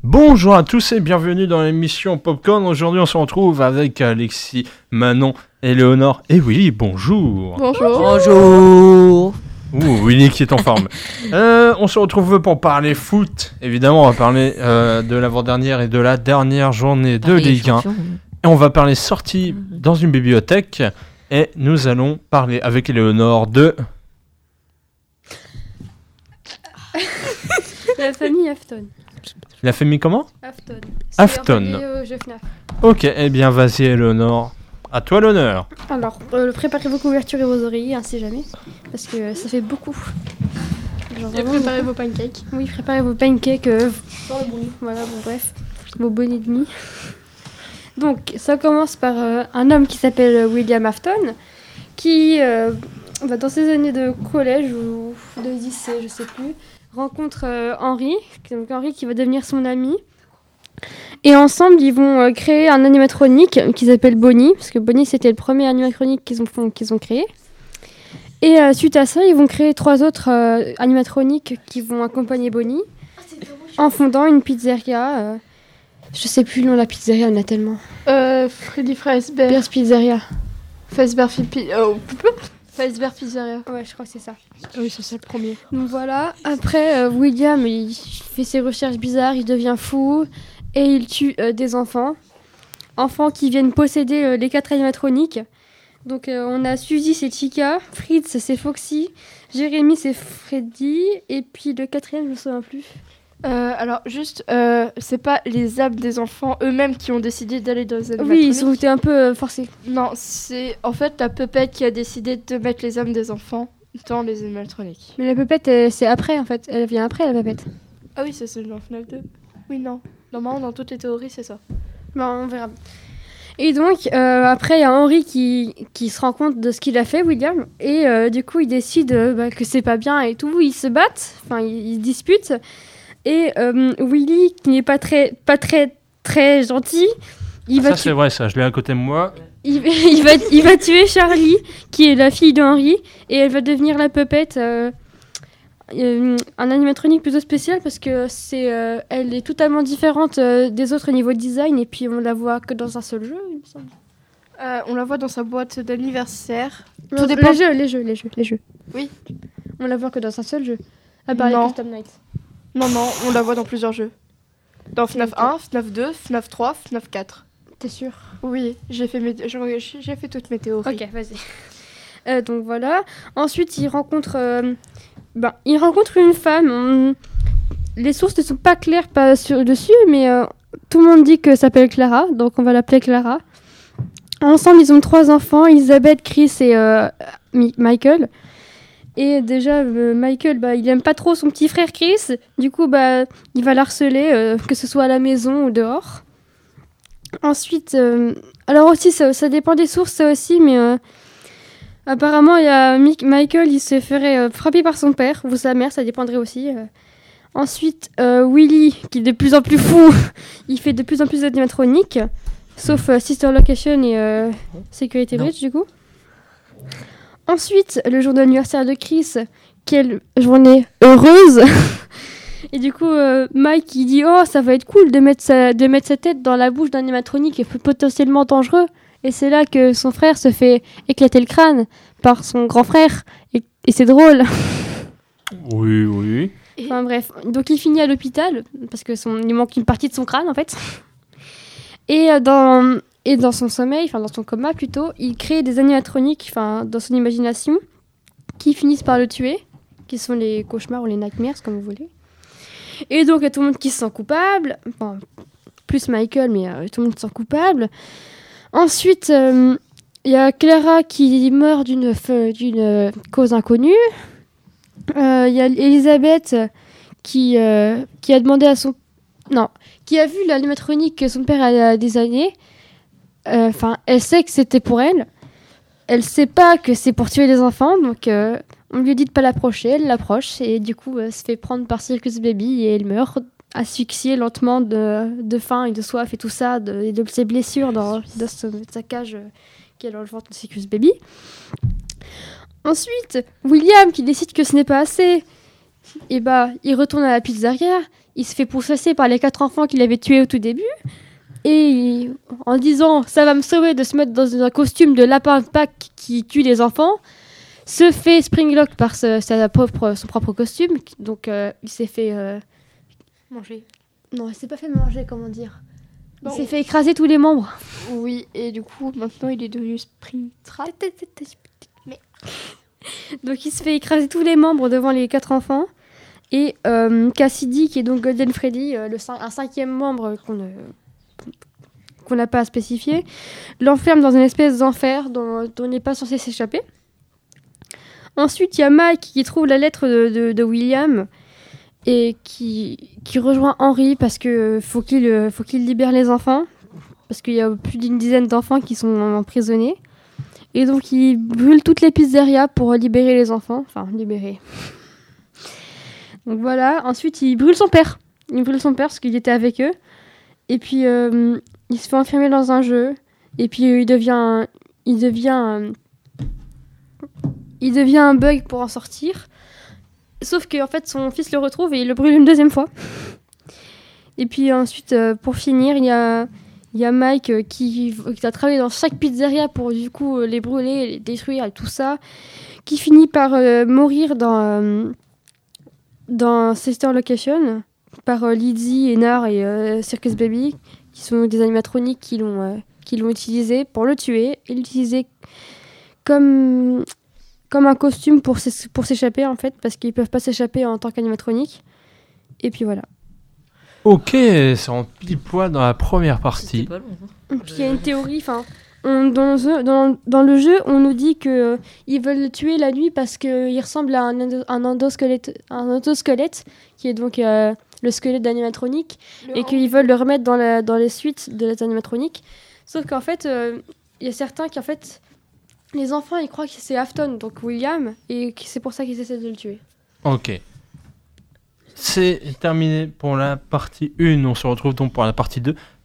Bonjour à tous et bienvenue dans l'émission Popcorn. Aujourd'hui, on se retrouve avec Alexis, Manon, Éléonore et Willy. Bonjour. Bonjour. Willy qui est en forme. On se retrouve pour parler foot. Évidemment, on va parler de l'avant-dernière et de la dernière journée de Ligue 1. Et on va parler sortie dans une bibliothèque. Et nous allons parler avec Éléonore de... La famille Afton. La famille comment ? Afton. Afton. Ok, eh bien vas-y Éléonore. À toi l'honneur. Alors, préparez vos couvertures et vos oreillers, hein, si jamais. Parce que ça fait beaucoup. Genre, Et préparez vos pancakes. Oui, préparez vos pancakes. Voilà, bon, bref. Vos bonnets de nuit. Donc, ça commence par un homme qui s'appelle William Afton, qui, dans ses années de collège ou de lycée, je sais plus, rencontre Henry, donc Henry qui va devenir son ami. Et ensemble, ils vont créer un animatronique qui s'appelle Bonnie, parce que Bonnie, c'était le premier animatronique qu'ils ont créé. Et suite à ça, ils vont créer 3 autres animatroniques qui vont accompagner Bonnie, en fondant une pizzeria. Je sais plus le nom de la pizzeria, il y en a tellement. Freddy Fazbear. Pierce Pizzeria. Fazbear Pizzeria. Ouais, je crois que c'est ça. Oui, c'est ça le premier. Donc voilà, après, William, il fait ses recherches bizarres, il devient fou, et il tue des enfants. Enfants qui viennent posséder les 4 animatroniques. Donc on a Suzy, c'est Chica, Fritz, c'est Foxy, Jérémy, c'est Freddy, et puis le 4e, je me souviens plus. Alors juste, c'est pas les âmes des enfants eux-mêmes qui ont décidé d'aller dans les animatroniques. Oui, ils ont été un peu forcés. Non, c'est en fait la pupette qui a décidé de mettre les âmes des enfants dans les animatroniques. Mais la pupette, c'est après en fait, elle vient après la pupette. Ah oui, c'est dans FNAF 2. Oui, non. Normalement, dans toutes les théories, c'est ça. Bon, on verra. Et donc, après, il y a Henry qui se rend compte de ce qu'il a fait, William, et du coup, il décide que c'est pas bien et tout. Ils se battent, enfin, ils se disputent. Et Willy, qui n'est pas très gentil, C'est vrai, ça, je l'ai à côté de moi. Il va tuer Charlie, qui est la fille de Henry, et elle va devenir la pupette, un animatronique plutôt spécial parce que elle est totalement différente des autres au niveau design, et puis on la voit que dans un seul jeu, il me semble. On la voit dans sa boîte d'anniversaire. Tout dépend. Les jeux. Oui. On la voit que dans un seul jeu, à part les Custom Nights. Non, on la voit dans plusieurs jeux. Dans FNAF 1, FNAF 2, FNAF 3, FNAF 4. T'es sûr ? Oui, j'ai fait toutes mes théories. Ok, vas-y. Donc voilà. Ensuite, il rencontre une femme. Les sources ne sont pas claires dessus, mais tout le monde dit que ça s'appelle Clara, donc on va l'appeler Clara. Ensemble, ils ont 3 enfants, Elizabeth, Chris et Michael. Et déjà, Michael, il aime pas trop son petit frère Chris. Du coup, il va l'harceler, que ce soit à la maison ou dehors. Ensuite, alors aussi, ça dépend des sources, ça aussi, mais apparemment, il y a Michael, il se ferait frapper par son père, ou sa mère, ça dépendrait aussi. Ensuite, Willy, qui est de plus en plus fou, il fait de plus en plus d'animatroniques, sauf Sister Location et Security Bridge, du coup. Ensuite, le jour d'anniversaire de Chris, quelle journée heureuse. Et du coup, Mike, il dit « Oh, ça va être cool de mettre sa tête dans la bouche d'un animatronique potentiellement dangereux. » Et c'est là que son frère se fait éclater le crâne par son grand frère. Et c'est drôle. Oui. Enfin bref, donc il finit à l'hôpital, parce il manque une partie de son crâne, en fait. Et dans son sommeil, enfin dans son coma plutôt, il crée des animatroniques, enfin dans son imagination, qui finissent par le tuer, qui sont les cauchemars ou les nightmares, comme vous voulez. Et donc il y a tout le monde qui se sent coupable, enfin, plus Michael, mais tout le monde se sent coupable. Ensuite, il y a Clara qui meurt d'une cause inconnue. Il y a Elisabeth qui a demandé à son... Non, qui a vu l'animatronique que son père a des années. Elle sait que c'était pour elle. Elle sait pas que c'est pour tuer les enfants, donc on lui dit de pas l'approcher. Elle l'approche et du coup, elle se fait prendre par Circus Baby et elle meurt asphyxiée lentement de faim et de soif et tout ça, et de ses blessures dans sa cage qui est dans le ventre de Circus Baby. Ensuite, William qui décide que ce n'est pas assez. Et bah, il retourne à la pizzeria, il se fait pourchasser par les 4 enfants qu'il avait tués au tout début. En disant ça va me sauver de se mettre dans un costume de lapin de Pâques qui tue les enfants, se fait springlock par son propre costume. Donc il s'est fait Manger. non, il s'est pas fait manger, comment dire. Il Bon. s'est fait écraser tous les membres. Oui, et du coup, maintenant, il est devenu Springtrap. Donc il se fait écraser tous les membres devant les 4 enfants. Et Cassidy, qui est donc Golden Freddy, un 5e membre qu'on n'a pas à spécifier, l'enferme dans une espèce d'enfer dont il n'est pas censé s'échapper. Ensuite, il y a Mike qui trouve la lettre de William et qui rejoint Henry parce que faut qu'il libère les enfants, parce qu'il y a plus d'une dizaine d'enfants qui sont emprisonnés. Et donc, il brûle toutes les pizzerias pour libérer les enfants. Enfin, libérer. Donc voilà. Ensuite, il brûle son père. Il brûle son père parce qu'il était avec eux. Et puis, il se fait enfermer dans un jeu. Et puis, il devient un bug pour en sortir. Sauf qu'en fait, son fils le retrouve et il le brûle une 2e fois. Et puis ensuite, pour finir, il y a Mike qui a travaillé dans chaque pizzeria pour du coup les brûler, les détruire et tout ça. Qui finit par mourir dans Sister Location par Lizzie, Enar et Circus Baby, qui sont des animatroniques qui l'ont utilisé pour le tuer et l'utiliser comme un costume pour s'échapper en fait, parce qu'ils peuvent pas s'échapper en tant qu'animatronique. Et puis voilà. Ok, c'est en pile poil dans la première partie. C'était pas long, hein. Puis il y a une théorie, dans le jeu, on nous dit que ils veulent le tuer la nuit parce qu'il ressemble à un endosquelette, qui est donc le squelette d'animatronique, et qu'ils veulent le remettre dans les suites de l'animatronique. Sauf qu'en fait, il y a certains qui en fait, les enfants ils croient que c'est Afton, donc William, et que c'est pour ça qu'ils essaient de le tuer. Ok. C'est terminé pour la partie 1. On se retrouve donc pour la partie 2.